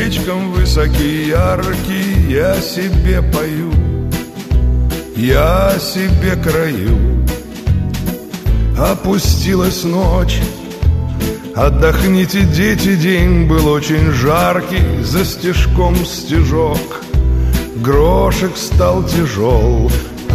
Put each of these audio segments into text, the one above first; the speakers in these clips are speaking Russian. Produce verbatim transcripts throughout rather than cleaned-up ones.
местечком высокий, яркий, я себе пою, я себе краю. Опустилась ночь, отдохните, дети, день был очень жаркий, за стежком стежок, грошек стал тяжел.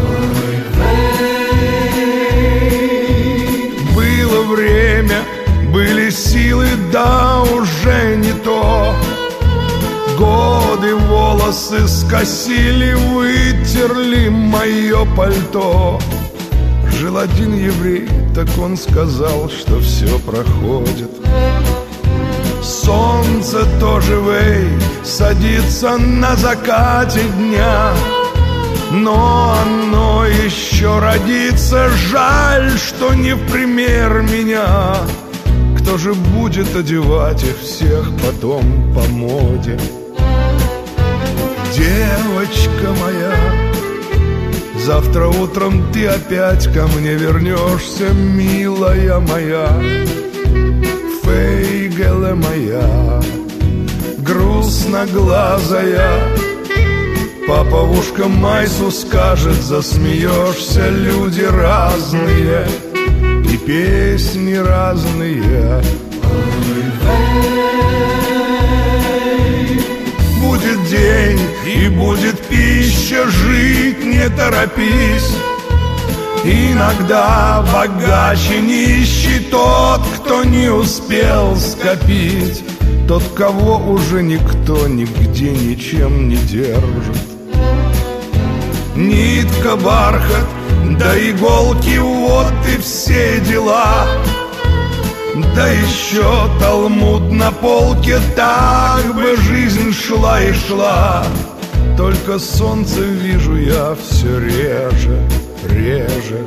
Было время, были силы, да уже не то. Годы волосы скосили, вытерли мое пальто. Жил один еврей, так он сказал, что все проходит. Солнце тоже, вей, садится на закате дня, но оно еще родится. Жаль, что не в пример меня. Кто же будет одевать их всех потом по моде? Девочка моя, завтра утром ты опять ко мне вернешься, милая моя, фейгеле моя, грустноглазая. Папа в ушко Майсу скажет, засмеешься, люди разные и песни разные. Будет день и будет пища, жить не торопись. Иногда богаче нищий тот, кто не успел скопить, тот, кого уже никто нигде ничем не держит. Нитка, бархат, да иголки, вот и все дела. Да еще талмуд на полке, так бы жизнь шла и шла. Только солнце вижу я все реже, реже.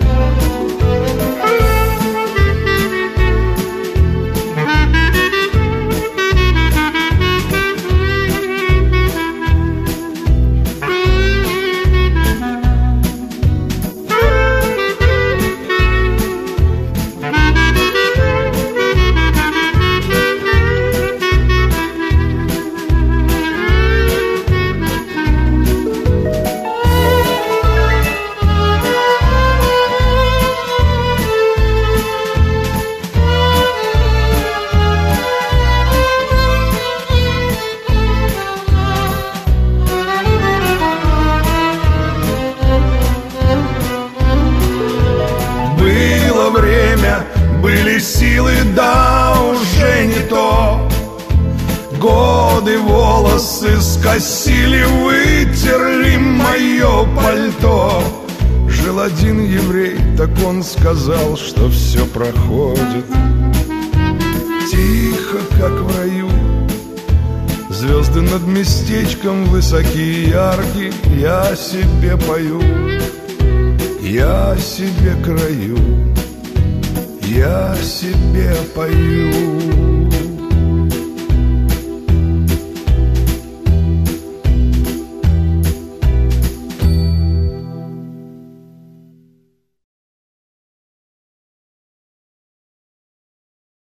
Были силы, да уже не то. Годы волосы скосили, вытерли мое пальто. Жил один еврей, так он сказал, что все проходит. Тихо, как в раю, звезды над местечком высокие, яркие, я себе пою, я себе краю, я себе пою.